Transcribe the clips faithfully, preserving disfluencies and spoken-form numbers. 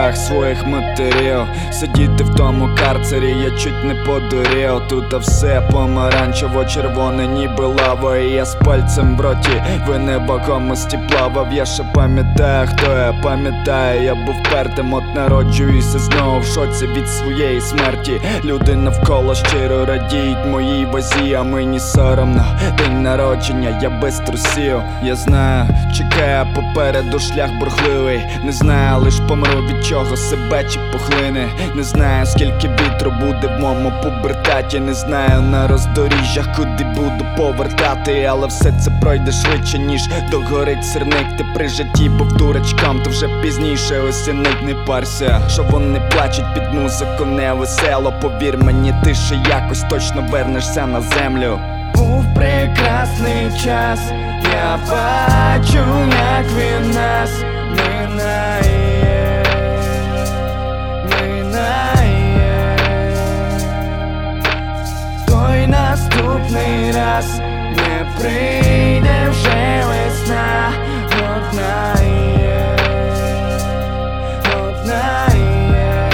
пам'ятах своїх матерів. Сидіти в тому карцері, я чуть не подурів. Тут все помаранчево-червоне, ніби лава. І я з пальцем в роті в невагомості плавав. Я ще пам'ятаю, хто я, пам'ятаю, я був пертим. От народжуюся знову в шоці від своєї смерті. Люди навколо щиро радіють моїй вазі, а мені соромно. День народження, я без трусів. Я знаю, чекає попереду шлях бурхливий. Не знаю, лиш помру від чого, себе чи пухлини. Не знаю, скільки вітру буде в моєму пубертаті. Не знаю на роздоріжжях, куди буду повертати. Але все це пройде швидше, ніж догорить сирник. Ти при житті був дурачком, то вже пізніше осінить. Не парся, що вони плачуть під музику невесело. Повір мені, ти ще якось точно вернешся на землю. Був прекрасний час, я бачу, як він нас минає, минає. Той наступний раз не прийде вже весна. Одна є, одна є.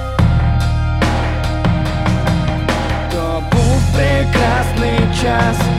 Прекрасний час.